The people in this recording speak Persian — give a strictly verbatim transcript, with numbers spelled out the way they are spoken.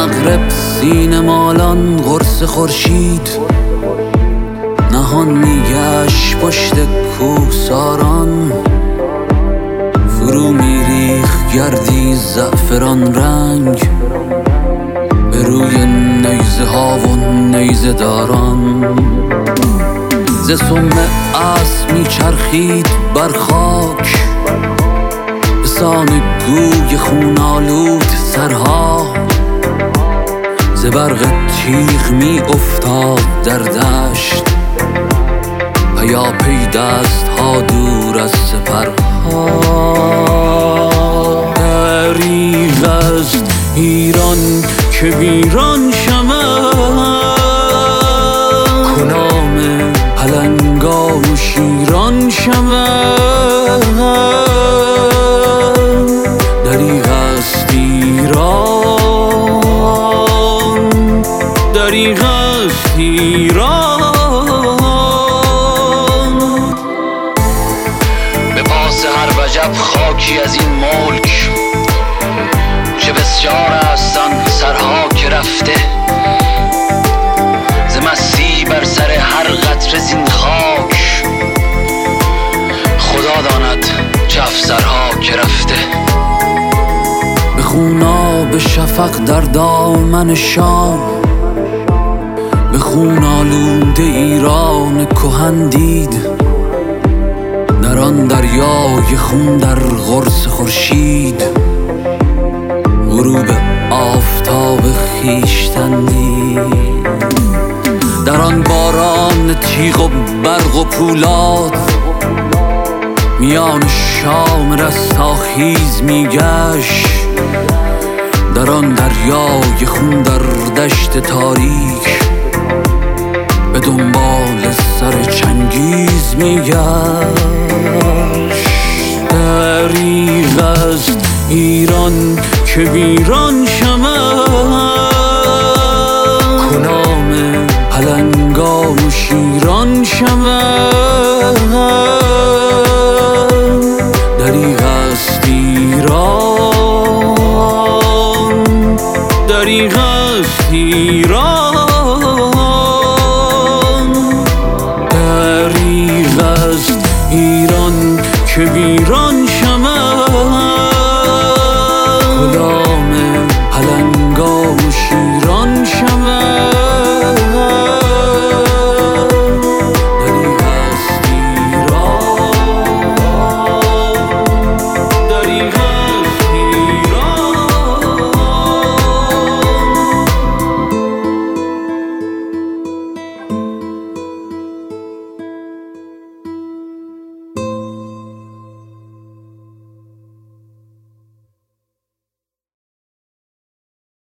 مغرب سینه مالان قرص خورشید نهان میگشت پشت کوهساران، فرو میریخ گردی زعفران رنگ به روی نیزه ها و نیزه داران. ز سم اسب میچرخید بر خاک به سان گوی خونالود سرها، ز برق تیغ می افتاد در دشت پیاپی دست ها دور از سپرها. دریغ است ایران که ویران شود، کنام پلنگان و شیران شود. دریغ است ایران، دریغ است ایران. به پاس هر وجب خاکی از این ملک، چه بسیار هستن سرها که رفته. ز مستی بر سر هر قطره زین خاک، خدا داند چه افسرها که رفته. به خونا به شفق در دامن شام، به خون آلود ایران کهن دید، در آن دریای خون در قرص خورشید غروب آفتاب خویشتن دید. در آن باران تیغ و برق و پولاد، میان شام رستاخیز میگشت، در آن دریای خون در دشت تاریک به دنبال سر چنگیز میگشت. دریغ است ایران که ویران شود، کنام پلنگان و شیران شود. دریغ است ایران، دریغ است ایران. دریغ است ایران که ویران شود، غلام پلنگ